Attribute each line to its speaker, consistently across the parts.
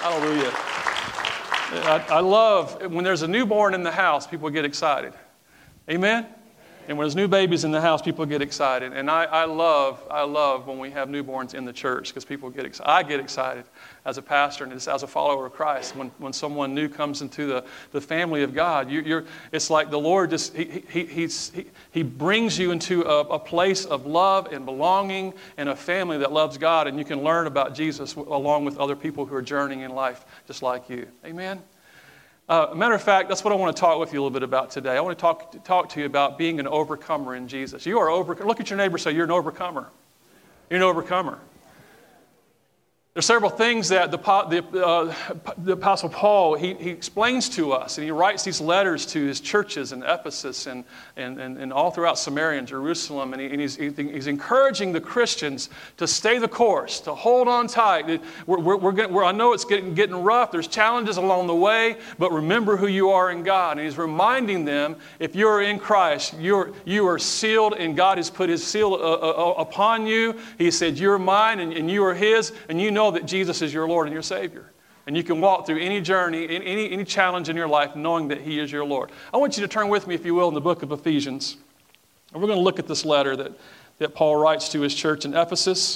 Speaker 1: Hallelujah. I love when there's a newborn in the house, people get excited. Amen? And when there's new babies in the house, people get excited. And I love when we have newborns in the church because people get excited. I get excited as a pastor and as a follower of Christ. When someone new comes into the family of God, it's like the Lord just, He brings you into a place of love and belonging and a family that loves God. And you can learn about Jesus along with other people who are journeying in life just like you. Amen? Matter of fact, that's what I want to talk with you a little bit about today. I want to talk to you about being an overcomer in Jesus. You are look at your neighbor and say, you're an overcomer. You're an overcomer. There's several things that the Apostle Paul, he explains to us, and he writes these letters to his churches in Ephesus and all throughout Samaria and Jerusalem, and he's encouraging the Christians to stay the course, to hold on tight. I know it's getting rough. There's challenges along the way, but remember who you are in God. And he's reminding them, if you're in Christ, you are sealed, and God has put His seal upon you. He said, you're mine, and you are His, and you know that Jesus is your Lord and your Savior. And you can walk through any journey, any challenge in your life, knowing that He is your Lord. I want you to turn with me, if you will, in the book of Ephesians. And we're going to look at this letter that Paul writes to his church in Ephesus.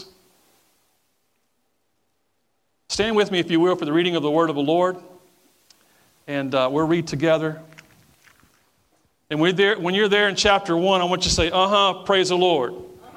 Speaker 1: Stand with me, if you will, for the reading of the word of the Lord. And we'll read together. And when you're there in chapter 1, I want you to say, praise the Lord.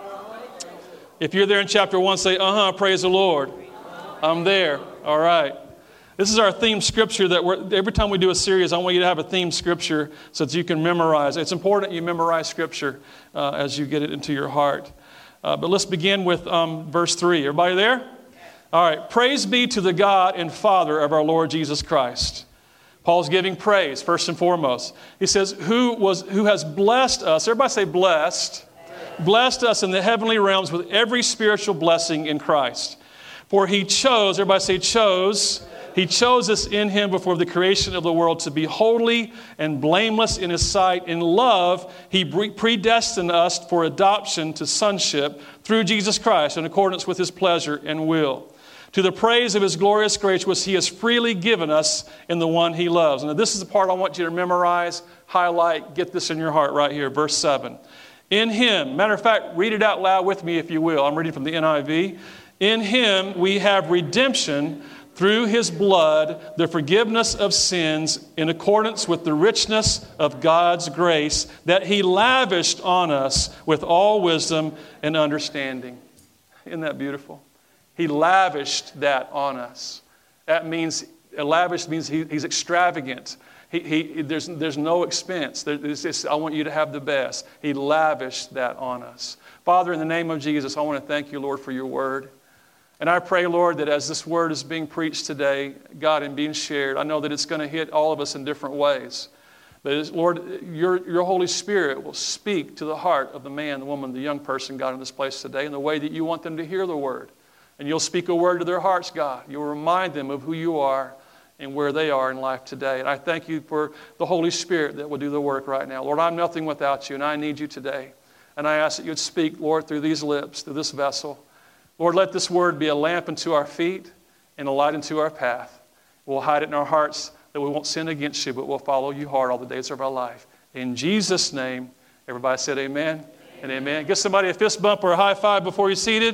Speaker 1: If you're there in chapter 1, say, praise the Lord. I'm there. All right. This is our theme scripture that every time we do a series, I want you to have a theme scripture so that you can memorize. It's important that you memorize scripture as you get it into your heart. But let's begin with verse 3. Everybody there? All right. Praise be to the God and Father of our Lord Jesus Christ. Paul's giving praise first and foremost. He says, who has blessed us. Everybody say blessed. Blessed us in the heavenly realms with every spiritual blessing in Christ. For He chose, everybody say chose. He chose us in Him before the creation of the world to be holy and blameless in His sight. In love, He predestined us for adoption to sonship through Jesus Christ in accordance with His pleasure and will, to the praise of His glorious grace, which He has freely given us in the one He loves. Now, this is the part I want you to memorize, highlight, get this in your heart right here, verse 7. In Him, matter of fact, read it out loud with me if you will. I'm reading from the NIV. In Him we have redemption through His blood, the forgiveness of sins in accordance with the richness of God's grace that He lavished on us with all wisdom and understanding. Isn't that beautiful? He lavished that on us. That means, lavish means He's extravagant. There's no expense. I want you to have the best. He lavished that on us. Father, in the name of Jesus, I want to thank you, Lord, for your word. And I pray, Lord, that as this word is being preached today, God, and being shared, I know that it's going to hit all of us in different ways. But Lord, your Holy Spirit will speak to the heart of the man, the woman, the young person, God, in this place today in the way that you want them to hear the word. And you'll speak a word to their hearts, God. You'll remind them of who you are and where they are in life today. And I thank you for the Holy Spirit that will do the work right now. Lord, I'm nothing without you, and I need you today. And I ask that you'd speak, Lord, through these lips, through this vessel. Lord, let this word be a lamp unto our feet and a light unto our path. We'll hide it in our hearts that we won't sin against you, but we'll follow you hard all the days of our life. In Jesus' name, everybody said amen and amen. Give somebody a fist bump or a high five before you're seated.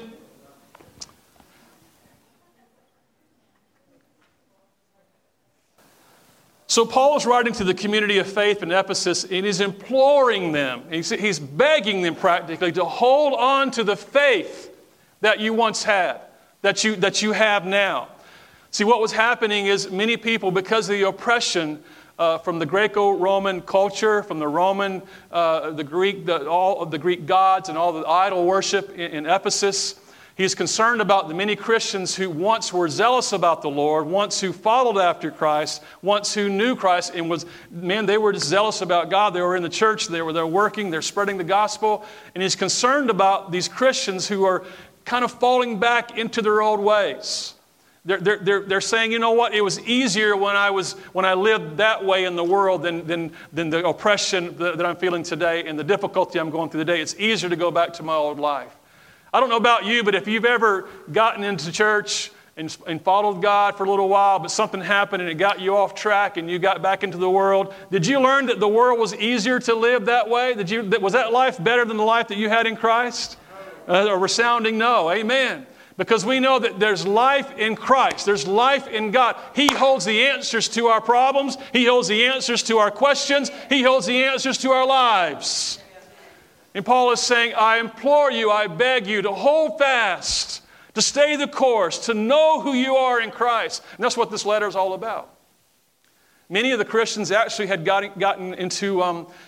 Speaker 1: So Paul is writing to the community of faith in Ephesus, and he's imploring them, he's begging them practically to hold on to the faith that you once had, that you have now. See, what was happening is many people, because of the oppression from the Greco-Roman culture, from the Roman, all of the Greek gods and all the idol worship in Ephesus, he's concerned about the many Christians who once were zealous about the Lord, once who followed after Christ, once who knew Christ, and they were just zealous about God. They were in the church, they're working, they're spreading the gospel, and he's concerned about these Christians who are kind of falling back into their old ways. They're saying, you know what? It was easier when I lived that way in the world than the oppression that I'm feeling today and the difficulty I'm going through today. It's easier to go back to my old life. I don't know about you, but if you've ever gotten into church and followed God for a little while, but something happened and it got you off track and you got back into the world, did you learn that the world was easier to live that way? Was that life better than the life that you had in Christ? A resounding no. Amen. Because we know that there's life in Christ. There's life in God. He holds the answers to our problems. He holds the answers to our questions. He holds the answers to our lives. And Paul is saying, I implore you, I beg you to hold fast, to stay the course, to know who you are in Christ. And that's what this letter is all about. Many of the Christians actually had gotten into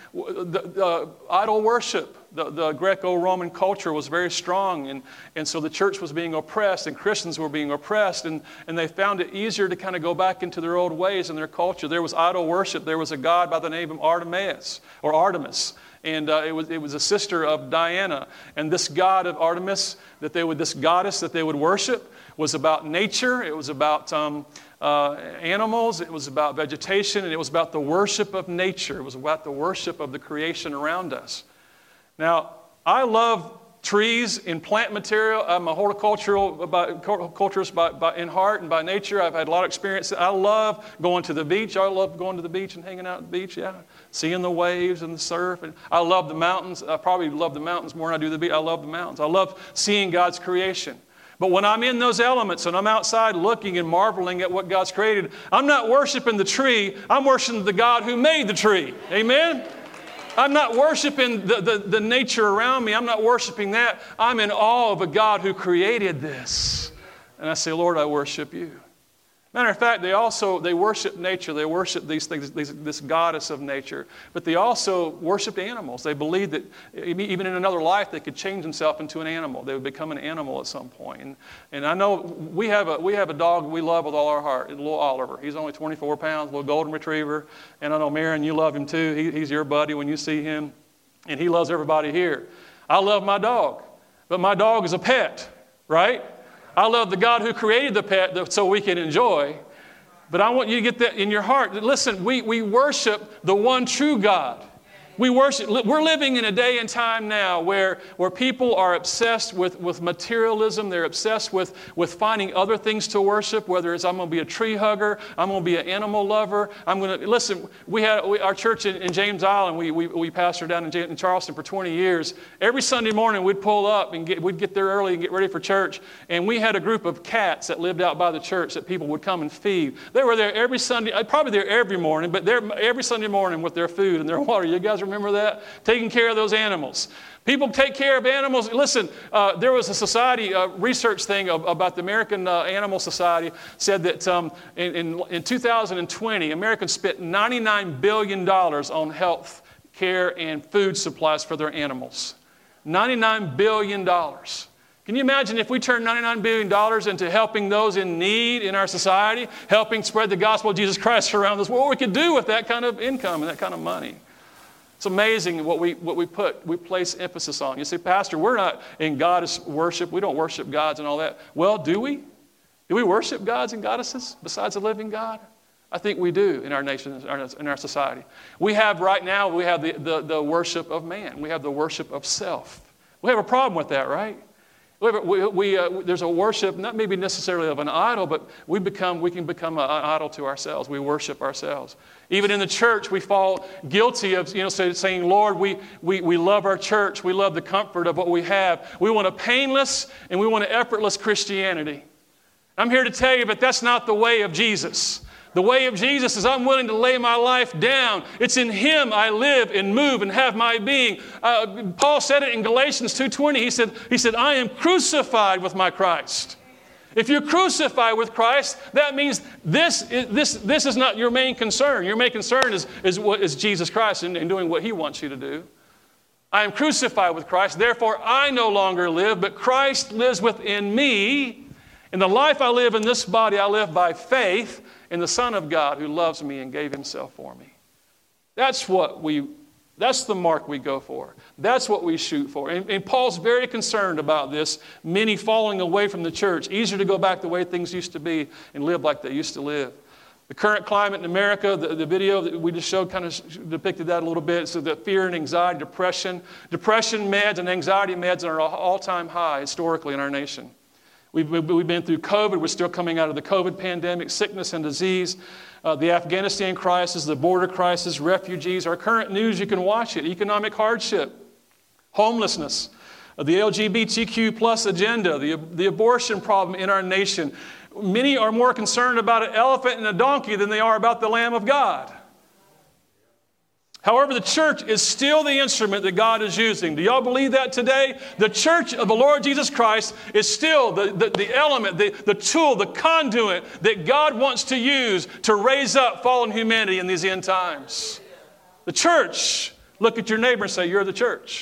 Speaker 1: idol worship. The Greco-Roman culture was very strong, and so the church was being oppressed, and Christians were being oppressed, and they found it easier to kind of go back into their old ways and their culture. There was idol worship. There was a god by the name of Artemis, and it was a sister of Diana. And this god of Artemis, this goddess that they would worship, was about nature. It was about animals. It was about vegetation, and it was about the worship of nature. It was about the worship of the creation around us. Now, I love trees and plant material. I'm a horticulturist in heart and by nature. I've had a lot of experience. I love going to the beach. I love going to the beach and hanging out at the beach, yeah. Seeing the waves and the surf. And I love the mountains. I probably love the mountains more than I do the beach. I love the mountains. I love seeing God's creation. But when I'm in those elements and I'm outside looking and marveling at what God's created, I'm not worshiping the tree. I'm worshiping the God who made the tree. Amen? I'm not worshiping the nature around me. I'm not worshiping that. I'm in awe of a God who created this. And I say, Lord, I worship you. Matter of fact, they worship nature. They worship these things, this goddess of nature. But they also worshiped animals. They believed that even in another life, they could change themselves into an animal. They would become an animal at some point. And I know we have a dog we love with all our heart, little Oliver. He's only 24 pounds, a little golden retriever. And I know, Marion, you love him too. He's your buddy when you see him. And he loves everybody here. I love my dog. But my dog is a pet, right? I love the God who created the pet so we can enjoy. But I want you to get that in your heart. Listen, we worship the one true God. We're living in a day and time now where people are obsessed with materialism. They're obsessed with finding other things to worship, whether it's I'm going to be a tree hugger, I'm going to be an animal lover. Listen, our church in James Island, we pastored down in Charleston for 20 years. Every Sunday morning we'd pull up and we'd get there early and get ready for church. And we had a group of cats that lived out by the church that people would come and feed. They were there every Sunday, probably there every morning, but they're every Sunday morning with their food and their water. You guys remember that? Taking care of those animals. People take care of animals. Listen, there was a society research thing about the American Animal Society said that in 2020, Americans spent $99 billion on health care and food supplies for their animals. $99 billion. Can you imagine if we turned $99 billion into helping those in need in our society, helping spread the gospel of Jesus Christ around this world? What we could do with that kind of income and that kind of money. It's amazing what we place emphasis on. You say, Pastor, we're not in goddess worship. We don't worship gods and all that. Well, do we? Do we worship gods and goddesses besides the living God? I think we do in our nation, in our society. We have the worship of man. We have the worship of self. We have a problem with that, right? There's a worship, not maybe necessarily of an idol, but we can become an idol to ourselves. We worship ourselves. Even in the church, we fall guilty of saying, Lord, we love our church. We love the comfort of what we have. We want a painless and we want an effortless Christianity. I'm here to tell you that that's not the way of Jesus. The way of Jesus is I'm willing to lay my life down. It's in Him I live and move and have my being. Paul said it in Galatians 2:20. He said, I am crucified with my Christ. If you're crucified with Christ, that means this is not your main concern. Your main concern is Jesus Christ and doing what He wants you to do. I am crucified with Christ. Therefore, I no longer live, but Christ lives within me. In the life I live in this body, I live by faith in the Son of God who loves me and gave Himself for me. That's the mark we go for. That's what we shoot for. And Paul's very concerned about this, many falling away from the church. Easier to go back the way things used to be and live like they used to live. The current climate in America, the video that we just showed kind of depicted that a little bit. So the fear and anxiety, depression meds and anxiety meds are at an all-time high historically in our nation. We've been through COVID. We're still coming out of the COVID pandemic, sickness and disease, the Afghanistan crisis, the border crisis, refugees. Our current news, you can watch it, economic hardship, homelessness, the LGBTQ plus agenda, the abortion problem in our nation. Many are more concerned about an elephant and a donkey than they are about the Lamb of God. However, the church is still the instrument that God is using. Do y'all believe that today? The church of the Lord Jesus Christ is still the element, the tool, the conduit that God wants to use to raise up fallen humanity in these end times. The church. Look at your neighbor and say, you're the church.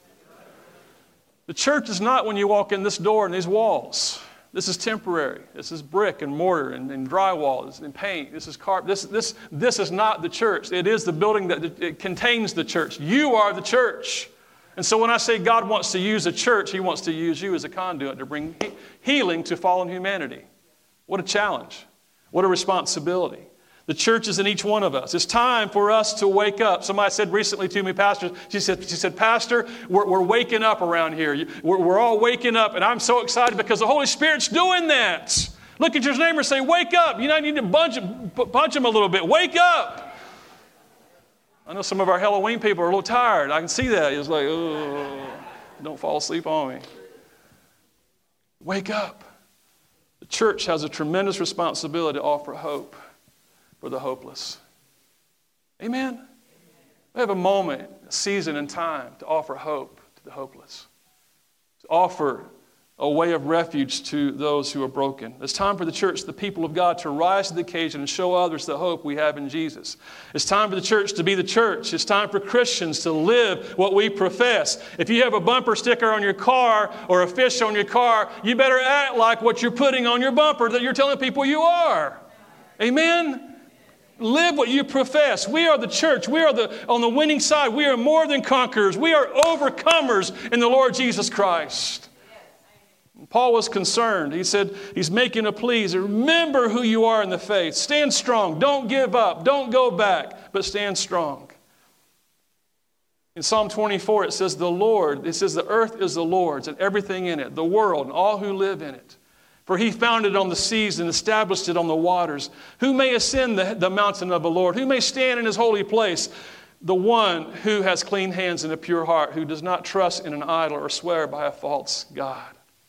Speaker 1: The church is not when you walk in this door and these walls. This is temporary. This is brick and mortar and drywall and paint. This is carpet. This is not the church. It is the building that it contains the church. You are the church. And so when I say God wants to use a church, He wants to use you as a conduit to bring healing to fallen humanity. What a challenge. What a responsibility. The church is in each one of us. It's time for us to wake up. Somebody said recently to me, Pastor, she said, Pastor, we're waking up around here. We're all waking up, and I'm so excited because the Holy Spirit's doing that. Look at your neighbor and say, wake up. You know, you need to punch them a little bit. Wake up. I know some of our Halloween people are a little tired. I can see that. It's like, oh, don't fall asleep on me. Wake up. The church has a tremendous responsibility to offer hope for the hopeless. Amen? We have a moment, a season and time to offer hope to the hopeless. To offer a way of refuge to those who are broken. It's time for the church, the people of God, to rise to the occasion and show others the hope we have in Jesus. It's time for the church to be the church. It's time for Christians to live what we profess. If you have a bumper sticker on your car or a fish on your car, you better act like what you're putting on your bumper that you're telling people you are. Amen? Live what you profess. We are the church. We are on the winning side. We are more than conquerors. We are overcomers in the Lord Jesus Christ. Paul was concerned. He said, he's making a plea. Remember who you are in the faith. Stand strong. Don't give up. Don't go back, but stand strong. In Psalm 24, it says, the earth is the Lord's and everything in it, the world and all who live in it. For He founded it on the seas and established it on the waters. Who may ascend the mountain of the Lord? Who may stand in His holy place? The one who has clean hands and a pure heart, who does not trust in an idol or swear by a false god.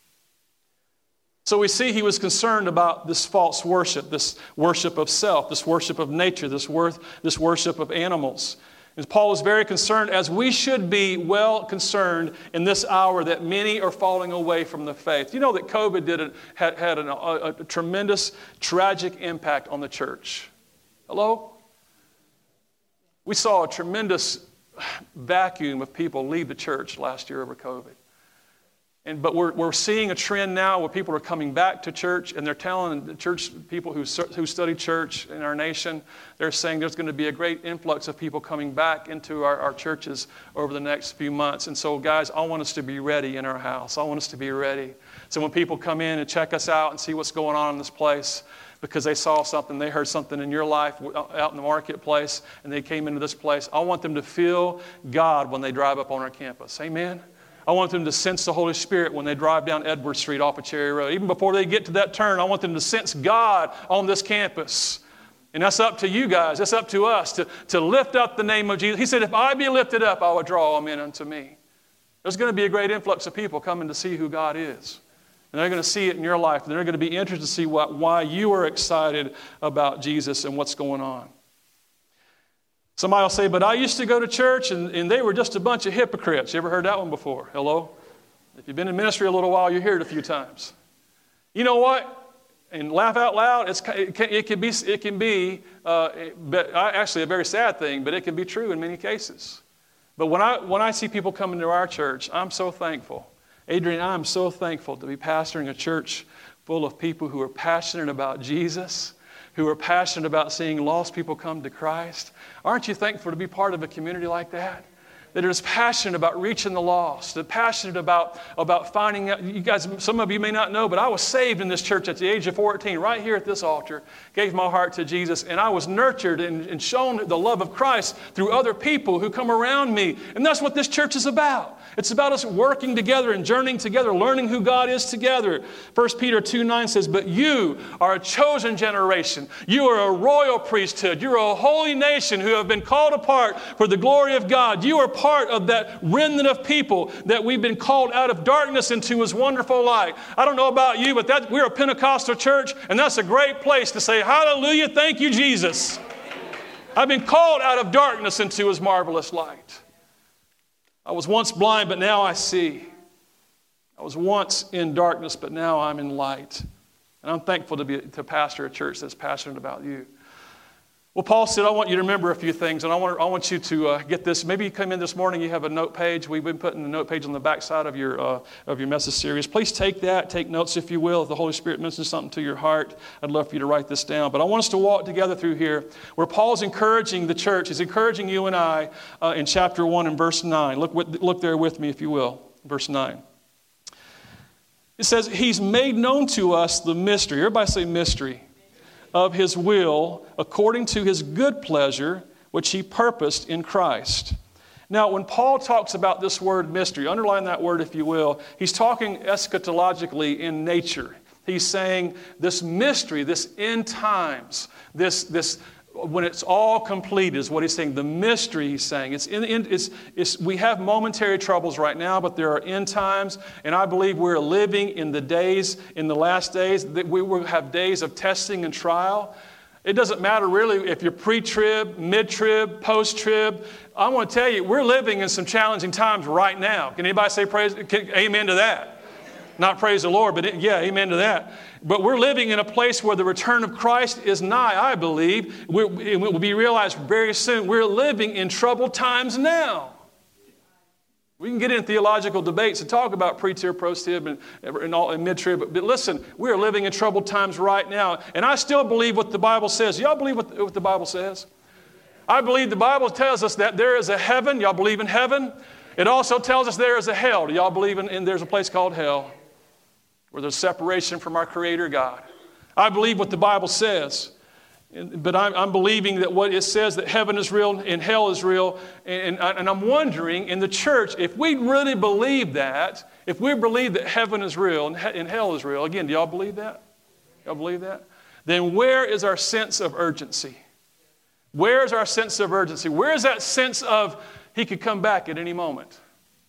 Speaker 1: So we see he was concerned about this false worship, this worship of self, this worship of nature, this worship of animals. And Paul was very concerned, as we should be well concerned in this hour, that many are falling away from the faith. You know that COVID had a tremendous, tragic impact on the church. Hello? We saw a tremendous vacuum of people leave the church last year over COVID. But we're seeing a trend now where people are coming back to church, and they're telling the church people who study church in our nation, they're saying there's going to be a great influx of people coming back into our churches over the next few months. And so, guys, I want us to be ready in our house. I want us to be ready. So when people come in and check us out and see what's going on in this place, because they saw something, they heard something in your life out in the marketplace, and they came into this place, I want them to feel God when they drive up on our campus. Amen? I want them to sense the Holy Spirit when they drive down Edward Street off of Cherry Road. Even before they get to that turn, I want them to sense God on this campus. And that's up to you guys. That's up to us to lift up the name of Jesus. He said, if I be lifted up, I will draw all men unto me. There's going to be a great influx of people coming to see who God is. And they're going to see it in your life. And they're going to be interested to see why you are excited about Jesus and what's going on. Somebody will say, but I used to go to church and they were just a bunch of hypocrites. You ever heard that one before? Hello? If you've been in ministry a little while, you hear it a few times. You know what? And laugh out loud, it can be actually a very sad thing, but it can be true in many cases. But when I see people coming to our church, I'm so thankful. Adrian, I'm so thankful to be pastoring a church full of people who are passionate about Jesus, who are passionate about seeing lost people come to Christ. Aren't you thankful to be part of a community like that? that is passionate about reaching the lost, that passionate about finding out. You guys, some of you may not know, but I was saved in this church at the age of 14, right here at this altar, gave my heart to Jesus, and I was nurtured and shown the love of Christ through other people who come around me. And that's what this church is about. It's about us working together and journeying together, learning who God is together. 1 Peter 2:9 says, but you are a chosen generation. You are a royal priesthood. You're a holy nation who have been called apart for the glory of God. You are part of that remnant of people that we've been called out of darkness into His wonderful light. I don't know about you, but we're a Pentecostal church, and that's a great place to say, hallelujah, thank you, Jesus. I've been called out of darkness into His marvelous light. I was once blind, but now I see. I was once in darkness, but now I'm in light. And I'm thankful to pastor a church that's passionate about you. Well, Paul said, I want you to remember a few things, and I want you to get this. Maybe you come in this morning, you have a note page. We've been putting the note page on the back side of your message series. Please take that, take notes if you will. If the Holy Spirit mentions something to your heart, I'd love for you to write this down. But I want us to walk together through here where Paul's encouraging the church. He's encouraging you and I in chapter 1 and verse 9. Look there with me if you will, verse 9. It says, He's made known to us the mystery. Everybody say mystery. Of His will, according to His good pleasure, which He purposed in Christ. Now, when Paul talks about this word mystery, underline that word if you will, he's talking eschatologically in nature. He's saying this mystery, this end times, this when it's all complete is what he's saying. The mystery, he's saying. We have momentary troubles right now, but there are end times, and I believe we're living in the last days, that we will have days of testing and trial. It doesn't matter really if you're pre-trib, mid-trib, post-trib. I want to tell you, we're living in some challenging times right now. Can anybody say amen to that? Not praise the Lord, but amen to that. But we're living in a place where the return of Christ is nigh, I believe. It will be realized very soon. We're living in troubled times now. We can get into theological debates and talk about pre-trib, post-trib, and mid-trib. But listen, we're living in troubled times right now. And I still believe what the Bible says. Y'all believe what the Bible says? I believe the Bible tells us that there is a heaven. Y'all believe in heaven? It also tells us there is a hell. Do y'all believe in there's a place called hell, where there's separation from our Creator God? I believe what the Bible says. But I'm believing that what it says, that heaven is real and hell is real. And I'm wondering in the church, if we really believe that, if we believe that heaven is real and hell is real, again, do y'all believe that? Y'all believe that? Then where is our sense of urgency? Where is our sense of urgency? Where is that sense of He could come back at any moment?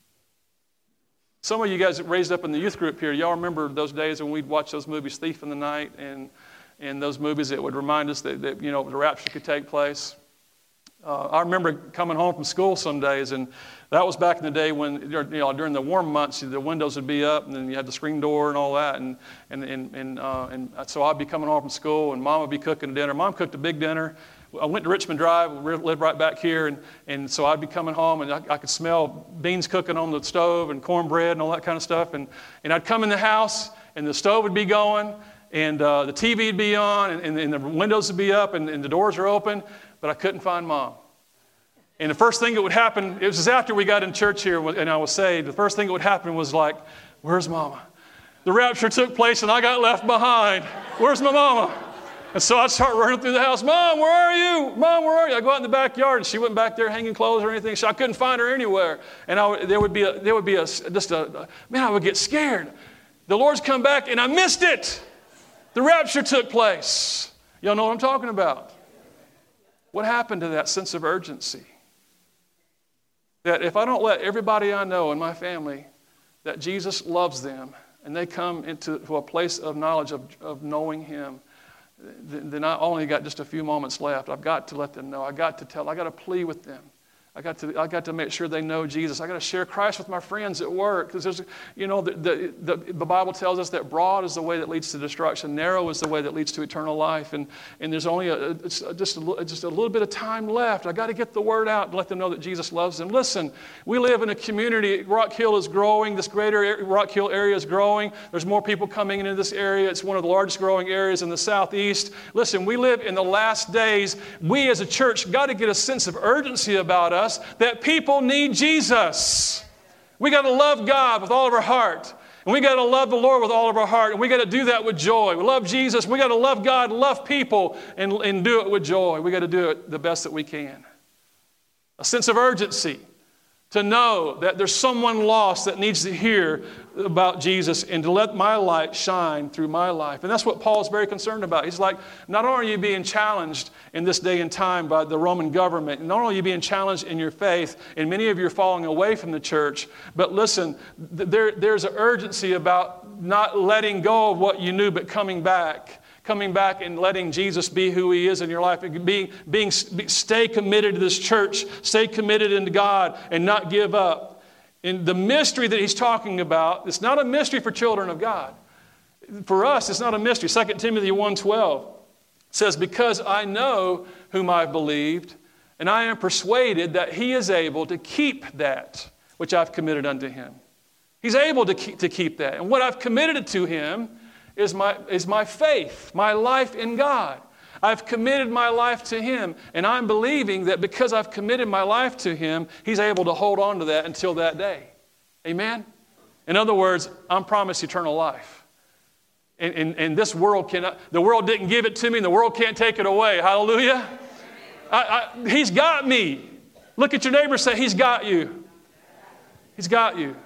Speaker 1: Some of you guys raised up in the youth group here, y'all remember those days when we'd watch those movies, Thief in the Night, and those movies that would remind us that the rapture could take place. I remember coming home from school some days, and that was back in the day when, during the warm months, the windows would be up, and then you had the screen door and all that, and so I'd be coming home from school, and Mom would be cooking dinner. Mom cooked a big dinner. I went to Richmond Drive, lived right back here, and so I'd be coming home, and I could smell beans cooking on the stove and cornbread and all that kind of stuff, and I'd come in the house, and the stove would be going, and the TV would be on, and the windows would be up, and the doors are open, but I couldn't find Mom. And the first thing that would happen, it was after we got in church here and I was saved, the first thing that would happen was like, where's Mama? The rapture took place, and I got left behind. Where's my Mama? And so I'd start running through the house. Mom, where are you? Mom, where are you? I go out in the backyard, and she wasn't back there hanging clothes or anything. So I couldn't find her anywhere. And I would get scared. The Lord's come back, and I missed it. The rapture took place. Y'all know what I'm talking about. What happened to that sense of urgency? That if I don't let everybody I know in my family that Jesus loves them, and they come into a place of knowledge of knowing Him, then I only got just a few moments left. I've got to let them know. I got to plead with them. I got to make sure they know Jesus. I got to share Christ with my friends at work, because there's, the Bible tells us that broad is the way that leads to destruction, narrow is the way that leads to eternal life, and there's only just a little bit of time left. I got to get the word out and let them know that Jesus loves them. Listen, we live in a community. Rock Hill is growing. This greater Rock Hill area is growing. There's more people coming into this area. It's one of the largest growing areas in the southeast. Listen, we live in the last days. We as a church got to get a sense of urgency about us. us that people need Jesus. We got to love God with all of our heart. And we got to love the Lord with all of our heart. And we got to do that with joy. We love Jesus. We got to love God, love people, and do it with joy. We got to do it the best that we can. A sense of urgency to know that there's someone lost that needs to hear about Jesus and to let my light shine through my life. And that's what Paul's very concerned about. He's like, not only are you being challenged in this day and time by the Roman government, not only are you being challenged in your faith, and many of you are falling away from the church, but listen, there's an urgency about not letting go of what you knew, but coming back and letting Jesus be who He is in your life, and stay committed to this church, stay committed into God, and not give up. And the mystery that he's talking about, it's not a mystery for children of God. For us, it's not a mystery. 2 Timothy 1:12 says, because I know whom I've believed, and I am persuaded that He is able to keep that which I've committed unto Him. He's able to keep that. And what I've committed to Him is my faith, my life in God. I've committed my life to Him, and I'm believing that because I've committed my life to Him, He's able to hold on to that until that day. Amen? In other words, I'm promised eternal life. And this world cannot, the world didn't give it to me, and the world can't take it away. Hallelujah? He's got me. Look at your neighbor and say, He's got you. He's got you.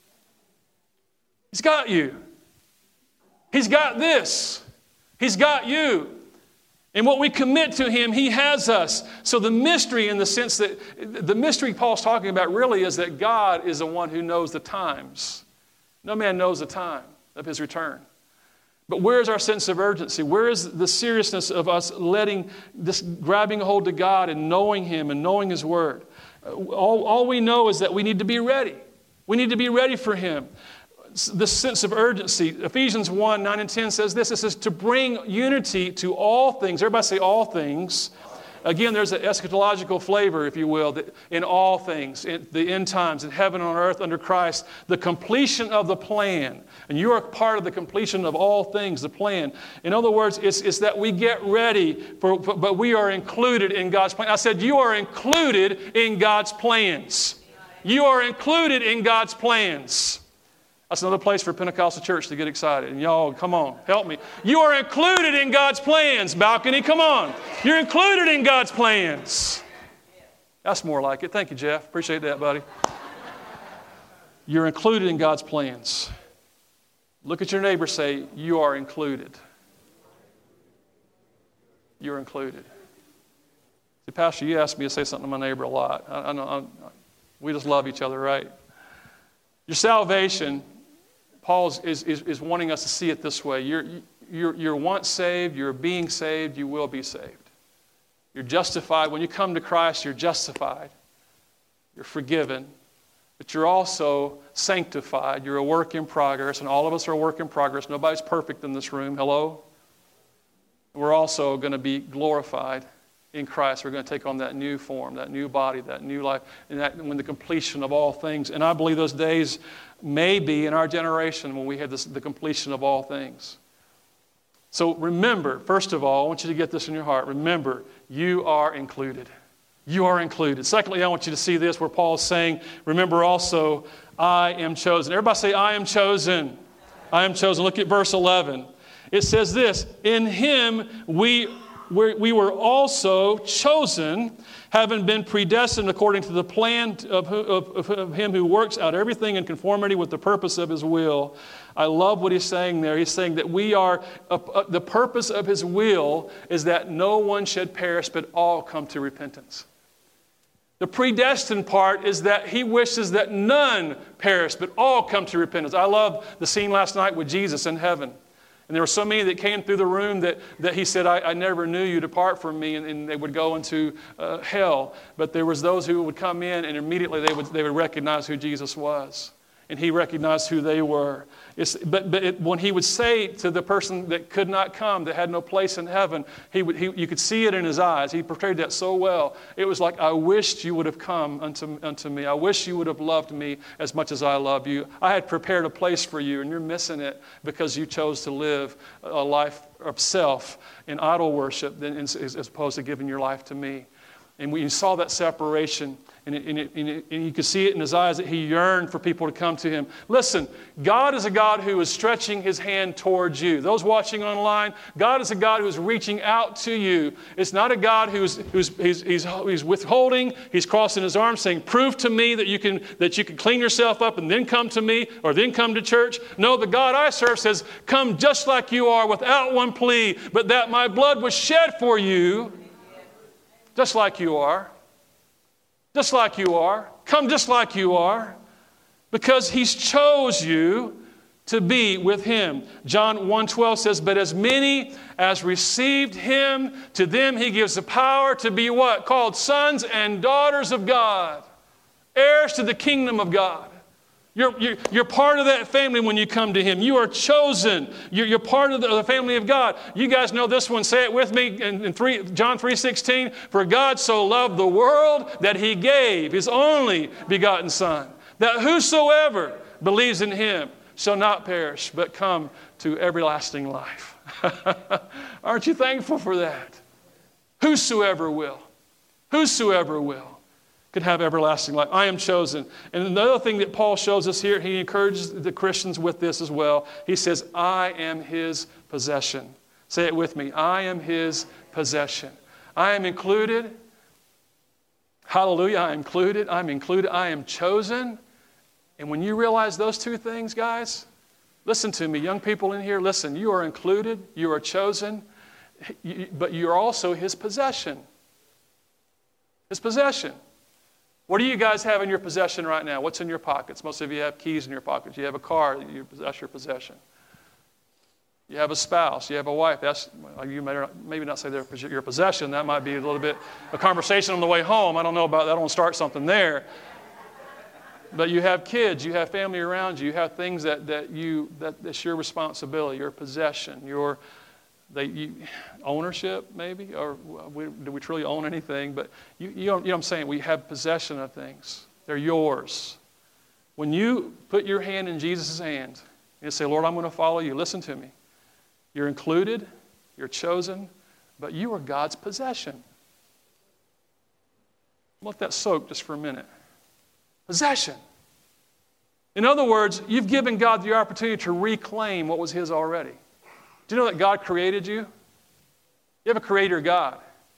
Speaker 1: He's got you. He's got this. He's got you. And what we commit to Him, He has us. So the mystery, in the sense that, the mystery Paul's talking about really is that God is the one who knows the times. No man knows the time of His return. But where is our sense of urgency? Where is the seriousness of us letting this, grabbing hold to God and knowing Him and knowing His Word? All we know is that we need to be ready. We need to be ready for Him. This sense of urgency. Ephesians 1:9-10 says this. It says to bring unity to all things. Everybody say all things. Again, there's an eschatological flavor, if you will, in all things, in the end times, in heaven and on earth under Christ, the completion of the plan. And you are part of the completion of all things, the plan. In other words, it's that we get ready, but we are included in God's plan. I said you are included in God's plans. You are included in God's plans. That's another place for Pentecostal church to get excited. And y'all, come on, help me. You are included in God's plans, balcony, come on. You're included in God's plans. That's more like it. Thank you, Jeff. Appreciate that, buddy. You're included in God's plans. Look at your neighbor, say, you are included. You're included. See, Pastor, you asked me to say something to my neighbor a lot. I know, we just love each other, right? Your salvation, Paul is wanting us to see it this way. You're once saved, you're being saved, you will be saved. You're justified. When you come to Christ, you're justified. You're forgiven. But you're also sanctified. You're a work in progress, and all of us are a work in progress. Nobody's perfect in this room. Hello? We're also going to be glorified in Christ. We're going to take on that new form, that new body, that new life, and that when the completion of all things. And I believe those days may be in our generation when we have the completion of all things. So remember, first of all, I want you to get this in your heart. Remember, you are included. You are included. Secondly, I want you to see this where Paul is saying, remember also, I am chosen. Everybody say, I am chosen. I am chosen. Look at verse 11. It says this, in Him we were also chosen, having been predestined according to the plan of Him who works out everything in conformity with the purpose of His will. I love what he's saying there. He's saying that we are, the purpose of His will is that no one should perish, but all come to repentance. The predestined part is that He wishes that none perish, but all come to repentance. I love the scene last night with Jesus in heaven. And there were so many that came through the room that He said, I never knew you, depart from me, and they would go into hell. But there was those who would come in, and immediately they would recognize who Jesus was. And He recognized who they were. When He would say to the person that could not come, that had no place in heaven, you could see it in His eyes. He portrayed that so well. It was like, I wished you would have come unto me. I wish you would have loved me as much as I love you. I had prepared a place for you, and you're missing it because you chose to live a life of self in idol worship as opposed to giving your life to me. And we saw that separation. And you could see it in his eyes that he yearned for people to come to him. Listen, God is a God who is stretching his hand towards you. Those watching online, God is a God who is reaching out to you. It's not a God who's withholding. He's crossing his arms saying, prove to me that you can clean yourself up and then come to me or then come to church. No, the God I serve says, come just like you are without one plea, but that my blood was shed for you just like you are. Just like you are. Come just like you are. Because he's chose you to be with him. John 1:12 says, but as many as received him, to them he gives the power to be what? Called sons and daughters of God. Heirs to the kingdom of God. You're part of that family when you come to him. You are chosen. You're part of the family of God. You guys know this one. Say it with me in John 3:16. For God so loved the world that he gave his only begotten Son, that whosoever believes in him shall not perish, but come to everlasting life. Aren't you thankful for that? Whosoever will could have everlasting life. I am chosen. And another thing that Paul shows us here, he encourages the Christians with this as well. He says, I am his possession. Say it with me. I am his possession. I am included. Hallelujah, I am included. I'm included. I am chosen. And when you realize those two things, guys, listen to me. Young people in here, listen. You are included. You are chosen. But you are also his possession. His possession. What do you guys have in your possession right now? What's in your pockets? Most of you have keys in your pockets. You have a car, that's your possession. You have a spouse, you have a wife. You maybe not say they're your possession. That might be a little bit a conversation on the way home. I don't know about that. I don't want to start something there. But you have kids, you have family around you, you have things that's your responsibility, your possession, ownership maybe, or do we truly own anything? But you know what I'm saying? We have possession of things. They're yours. When you put your hand in Jesus' hand and say, Lord, I'm going to follow you, listen to me. You're included, you're chosen, but you are God's possession. Let that soak just for a minute. Possession. In other words, you've given God the opportunity to reclaim what was his already. Do you know that God created you? You have a creator God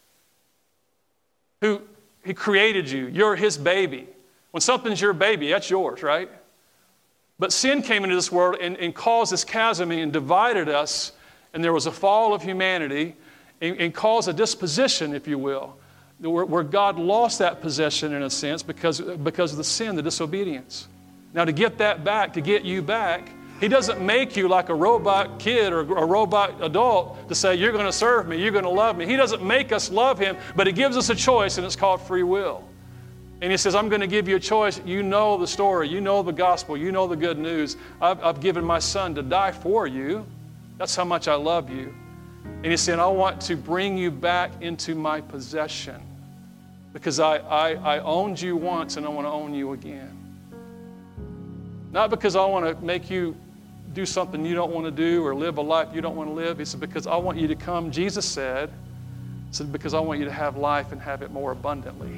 Speaker 1: he created you. You're his baby. When something's your baby, that's yours, right? But sin came into this world and caused this chasm and divided us, and there was a fall of humanity and caused a disposition, if you will, where God lost that possession in a sense because of the sin, the disobedience. Now to get that back, to get you back, he doesn't make you like a robot kid or a robot adult to say, you're going to serve me, you're going to love me. He doesn't make us love him, but he gives us a choice, and it's called free will. And he says, I'm going to give you a choice. You know the story. You know the gospel. You know the good news. I've given my Son to die for you. That's how much I love you. And he said, I want to bring you back into my possession because I owned you once and I want to own you again. Not because I want to make you do something you don't want to do or live a life you don't want to live. He said, because I want you to come, Jesus said, because I want you to have life and have it more abundantly.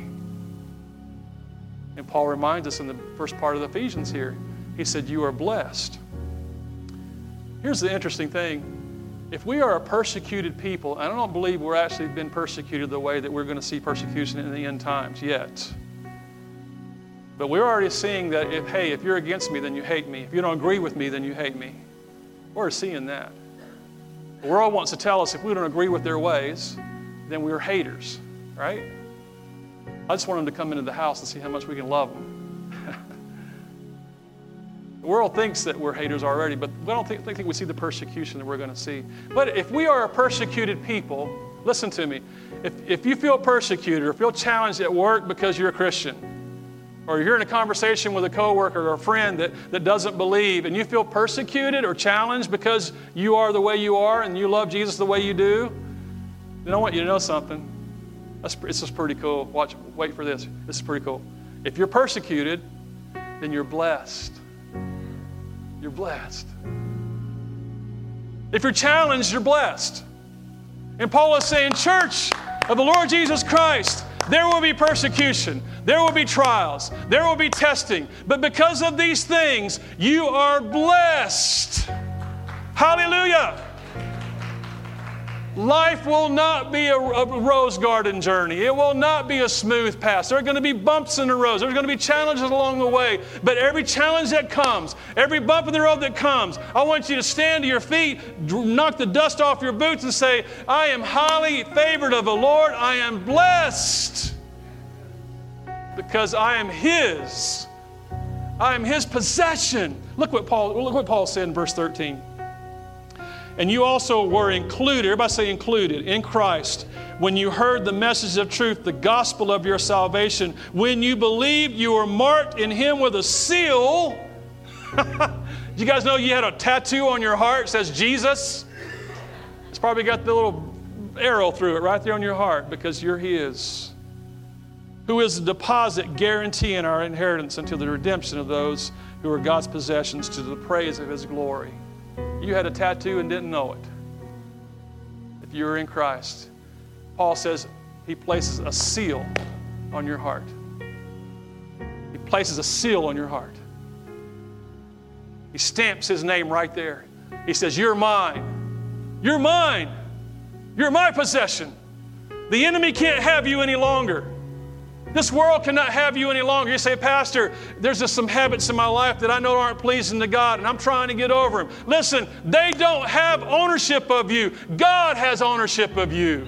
Speaker 1: And Paul reminds us in the first part of Ephesians here, he said, you are blessed. Here's the interesting thing. If we are a persecuted people, and I don't believe we're actually been persecuted the way that we're going to see persecution in the end times yet. But we're already seeing that if you're against me, then you hate me. If you don't agree with me, then you hate me. We're seeing that. The world wants to tell us if we don't agree with their ways, then we're haters, right? I just want them to come into the house and see how much we can love them. The world thinks that we're haters already, but we don't think we see the persecution that we're going to see. But if we are a persecuted people, listen to me. If you feel persecuted or feel challenged at work because you're a Christian, or you're in a conversation with a coworker or a friend that doesn't believe, and you feel persecuted or challenged because you are the way you are and you love Jesus the way you do, then I want you to know something. This is pretty cool. Wait for this. This is pretty cool. If you're persecuted, then you're blessed. You're blessed. If you're challenged, you're blessed. And Paul is saying, church, of the Lord Jesus Christ, there will be persecution. There will be trials. There will be testing. But because of these things, you are blessed. Hallelujah. Life will not be a rose garden journey. It will not be a smooth path. There are going to be bumps in the road. There's going to be challenges along the way. But every challenge that comes, every bump in the road that comes, I want you to stand to your feet, knock the dust off your boots and say, I am highly favored of the Lord. I am blessed because I am His. I am His possession. Look what Paul said in verse 13. And you also were included, everybody say included, in Christ, when you heard the message of truth, the gospel of your salvation. When you believed, you were marked in Him with a seal. You guys know you had a tattoo on your heart that says Jesus? It's probably got the little arrow through it right there on your heart because you're His. Who is the deposit guaranteeing our inheritance until the redemption of those who are God's possessions to the praise of His glory. You had a tattoo and didn't know it. If you were in Christ, Paul says He places a seal on your heart. He places a seal on your heart. He stamps His name right there. He says, you're mine. You're mine. You're my possession. The enemy can't have you any longer. This world cannot have you any longer. You say, Pastor, there's just some habits in my life that I know aren't pleasing to God, and I'm trying to get over them. Listen, they don't have ownership of you. God has ownership of you.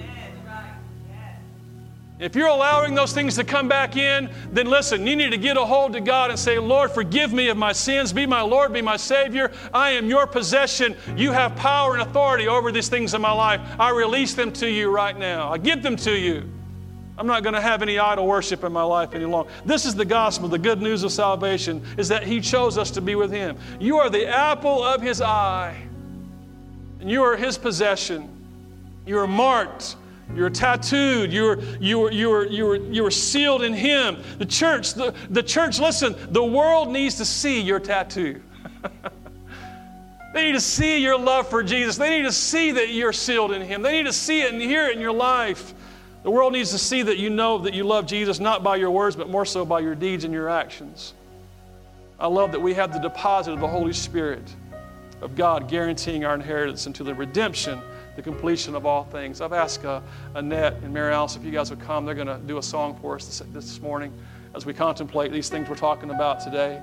Speaker 1: If you're allowing those things to come back in, then listen, you need to get a hold of God and say, Lord, forgive me of my sins. Be my Lord, be my Savior. I am your possession. You have power and authority over these things in my life. I release them to you right now. I give them to you. I'm not going to have any idol worship in my life any longer. This is the gospel. The good news of salvation is that He chose us to be with Him. You are the apple of His eye, and you are His possession. You are marked. You are tattooed. You are sealed in Him. The church, listen, the world needs to see your tattoo. They need to see your love for Jesus. They need to see that you're sealed in Him. They need to see it and hear it in your life. The world needs to see that you know that you love Jesus, not by your words, but more so by your deeds and your actions. I love that we have the deposit of the Holy Spirit of God guaranteeing our inheritance until the redemption, the completion of all things. I've asked Annette and Mary Alice if you guys would come. They're going to do a song for us this morning as we contemplate these things we're talking about today.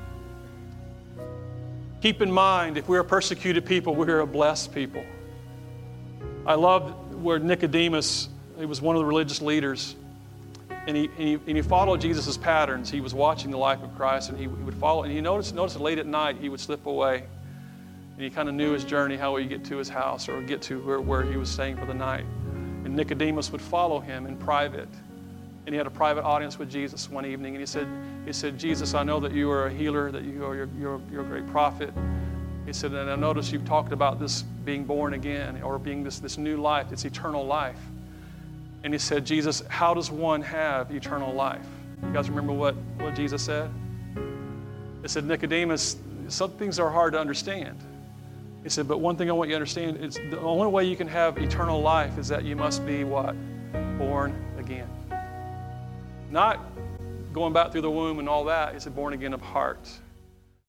Speaker 1: Keep in mind, if we're a persecuted people, we're a blessed people. I love where Nicodemus, he was one of the religious leaders, and he followed Jesus' patterns. He was watching the life of Christ, and he would follow. And he noticed that late at night he would slip away, and he kind of knew his journey, how he'd get to his house or get to where he was staying for the night. And Nicodemus would follow him in private, and he had a private audience with Jesus one evening. And he said, Jesus, I know that you are a healer, that you're a great prophet. He said, and I notice you've talked about this being born again, or being this new life, it's eternal life. And he said, Jesus, how does one have eternal life? You guys remember what Jesus said? He said, Nicodemus, some things are hard to understand. He said, but one thing I want you to understand is the only way you can have eternal life is that you must be what? Born again. Not going back through the womb and all that. He said, born again of heart.